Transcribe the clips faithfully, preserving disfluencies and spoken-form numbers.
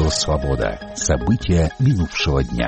Радио «Свобода». События минувшего дня.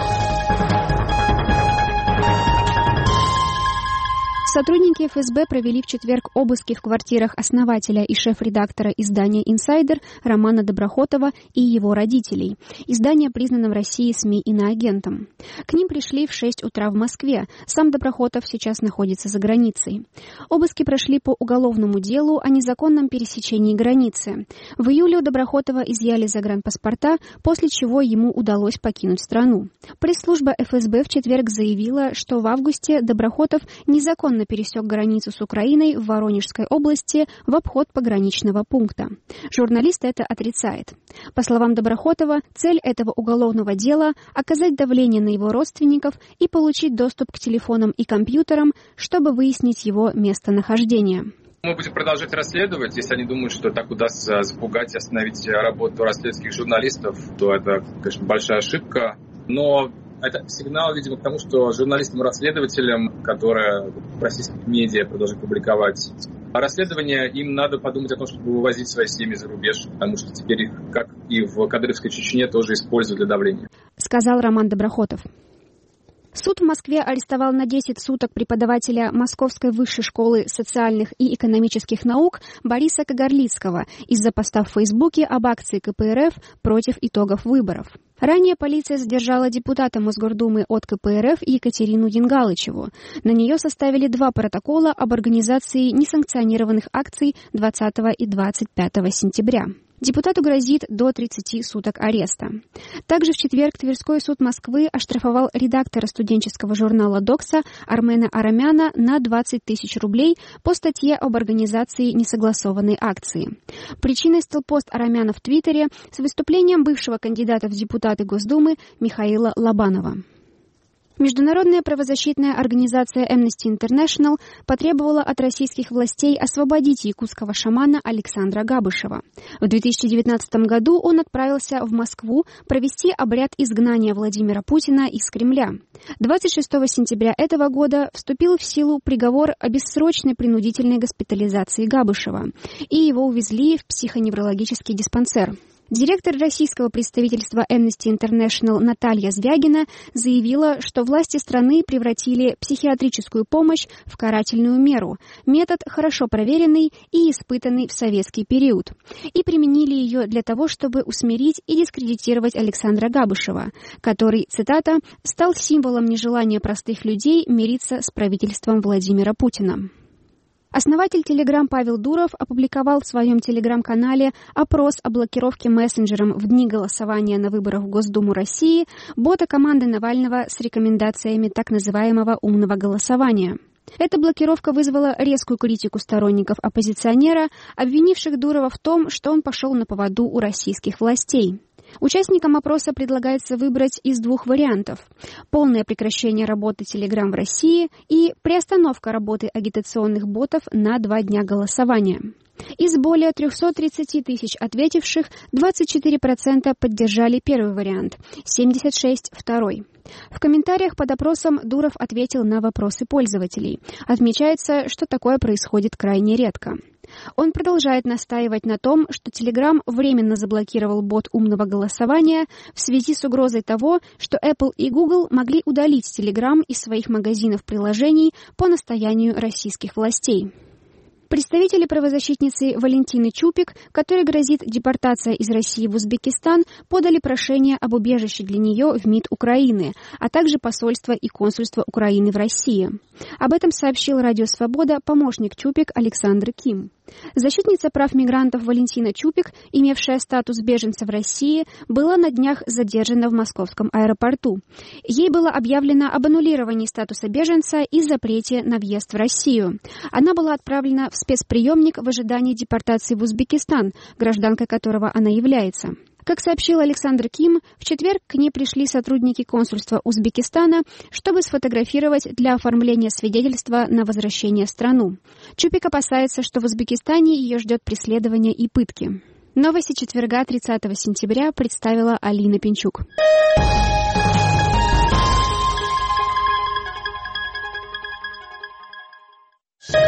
Сотрудники эф эс бэ провели в четверг обыски в квартирах основателя и шеф-редактора издания «Инсайдер» Романа Доброхотова и его родителей. Издание признано в России СМИ иноагентом. К ним пришли в шесть утра в Москве. Сам Доброхотов сейчас находится за границей. Обыски прошли по уголовному делу о незаконном пересечении границы. В июле у Доброхотова изъяли загранпаспорта, после чего ему удалось покинуть страну. Пресс-служба эф эс бэ в четверг заявила, что в августе Доброхотов незаконно пересек границу с Украиной в Воронежской области в обход пограничного пункта. Журналист это отрицает. По словам Доброхотова, цель этого уголовного дела – оказать давление на его родственников и получить доступ к телефонам и компьютерам, чтобы выяснить его местонахождение. Мы будем продолжать расследовать. Если они думают, что так удастся запугать и остановить работу расследовательских журналистов, то это, конечно, большая ошибка. Но это сигнал, видимо, к тому, что журналистам-расследователям, которые в российских медиа продолжают публиковать расследования, им надо подумать о том, чтобы вывозить свои семьи за рубеж, потому что теперь их, как и в Кадыровской Чечне, тоже используют для давления. Сказал Роман Доброхотов. Суд в Москве арестовал на десять суток преподавателя Московской высшей школы социальных и экономических наук Бориса Кагарлицкого из-за поста в Фейсбуке об акции ка пэ эр эф против итогов выборов. Ранее полиция задержала депутата Мосгордумы от ка пэ эр эф Екатерину Янгалычеву. На нее составили два протокола об организации несанкционированных акций двадцатого и двадцать пятого сентября. Депутату грозит до тридцати суток ареста. Также в четверг Тверской суд Москвы оштрафовал редактора студенческого журнала «Докса» Армена Арамяна на двадцать тысяч рублей по статье об организации несогласованной акции. Причиной стал пост Арамяна в Твиттере с выступлением бывшего кандидата в депутаты Госдумы Михаила Лобанова. Международная правозащитная организация Amnesty International потребовала от российских властей освободить якутского шамана Александра Габышева. В две тысячи девятнадцатом году он отправился в Москву провести обряд изгнания Владимира Путина из Кремля. двадцать шестого сентября этого года вступил в силу приговор о бессрочной принудительной госпитализации Габышева, и его увезли в психоневрологический диспансер. Директор российского представительства Amnesty International Наталья Звягина заявила, что власти страны превратили психиатрическую помощь в карательную меру, метод хорошо проверенный и испытанный в советский период, и применили ее для того, чтобы усмирить и дискредитировать Александра Габышева, который, цитата, «стал символом нежелания простых людей мириться с правительством Владимира Путина». Основатель Telegram Павел Дуров опубликовал в своем Telegram-канале опрос о блокировке мессенджером в дни голосования на выборах в Госдуму России бота команды Навального с рекомендациями так называемого «умного голосования». Эта блокировка вызвала резкую критику сторонников оппозиционера, обвинивших Дурова в том, что он пошел на поводу у российских властей. Участникам опроса предлагается выбрать из двух вариантов: полное прекращение работы Telegram в России и приостановка работы агитационных ботов на два дня голосования. Из более триста тридцать тысяч ответивших двадцать четыре процента поддержали первый вариант, семьдесят шесть процентов второй. В комментариях под опросом Дуров ответил на вопросы пользователей. Отмечается, что такое происходит крайне редко. Он продолжает настаивать на том, что Telegram временно заблокировал бот умного голосования в связи с угрозой того, что Apple и Google могли удалить Telegram из своих магазинов приложений по настоянию российских властей. Представители правозащитницы Валентины Чупик, которой грозит депортация из России в Узбекистан, подали прошение об убежище для нее в МИД Украины, а также посольство и консульство Украины в России. Об этом сообщил Радио Свобода помощник Чупик Александр Ким. Защитница прав мигрантов Валентина Чупик, имевшая статус беженца в России, была на днях задержана в московском аэропорту. Ей было объявлено об аннулировании статуса беженца и запрете на въезд в Россию. Она была отправлена в спецприемник в ожидании депортации в Узбекистан, гражданкой которого она является. Как сообщил Александр Ким, в четверг к ней пришли сотрудники консульства Узбекистана, чтобы сфотографировать для оформления свидетельства на возвращение в страну. Чупик опасается, что в Узбекистане ее ждет преследование и пытки. Новости четверга, тридцатого сентября, представила Алина Пинчук.